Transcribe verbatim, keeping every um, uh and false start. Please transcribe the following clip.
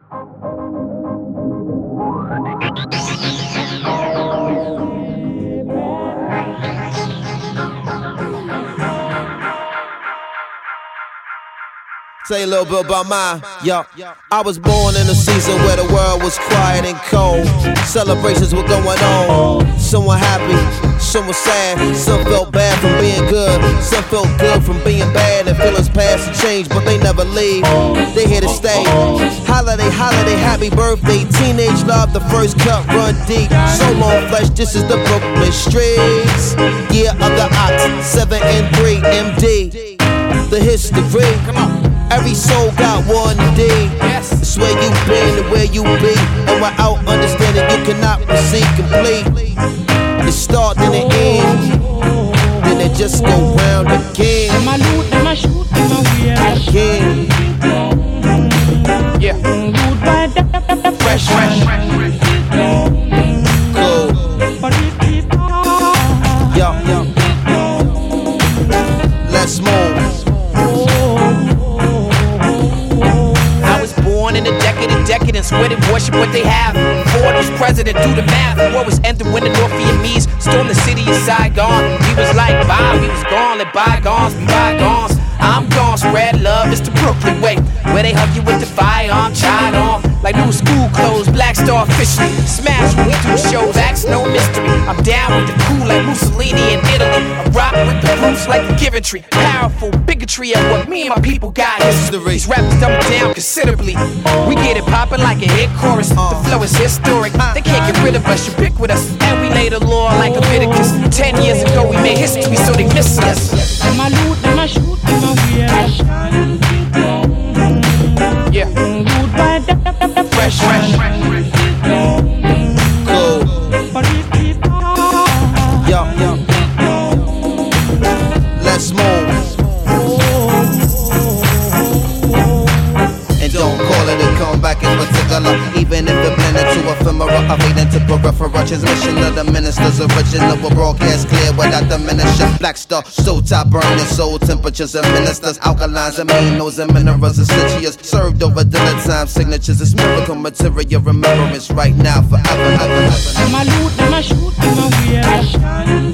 Tell you a little bit about mine, yo. I was born in a season where the world was quiet and cold. Celebrations were going on. Some were happy, some were sad. Some felt bad from being good, some felt good from being bad. And feelings pass and change, but they never leave. They here to stay. Holiday, holiday, happy birthday. Teenage love, the first cut run deep. So long flesh, this is the Brooklyn streets. Year of the ox, seven and three, M D. The history. Come on. Every soul got one D. Yes. It's where you been and where you be. And without understanding, you cannot proceed complete. It start, then it end. Then it just go round again. Again. Yeah. Fresh, fresh. Cool. Yo, yo. Let's move. In a decade of decadence, where they worship what they have. forties president, do the math. War was ended when the North Vietnamese stormed the city of Saigon. He was like, bye, we was gone, let bygones be bygones. I'm gone, spread love, it's the Brooklyn way. Where they hug you with the firearm, child on. Like new school clothes, Black Star officially. Smash when we do shows, acts no mystery. I'm down with the cool like Mussolini in Italy. I rock with the roots like a Giventry. Powerful bigotry at what me and my people got. These rappers dumb it down considerably. We get it poppin' like a hit chorus. The flow is historic. They can't get rid of us, ubiquitous. And we lay the law like Leviticus. Ten years ago we made history, so they miss us. Them a loot, them a shoot, them a wear. Yeah. Fresh, fresh. Cool. Yo, yo. Let's move. And don't call it a comeback in particular. Even if it blend into ephemera, I fade into peripheral transmission of the minister's original. Will broadcast clear without diminution. Black Star, so top burning, soul temperatures and ministers. Alkalines, aminos, and minerals, essentials. Served over dinner time signatures. It's miracle material remembrance right now, forever, ever, ever. Them a loot, them a shoot, them a wear.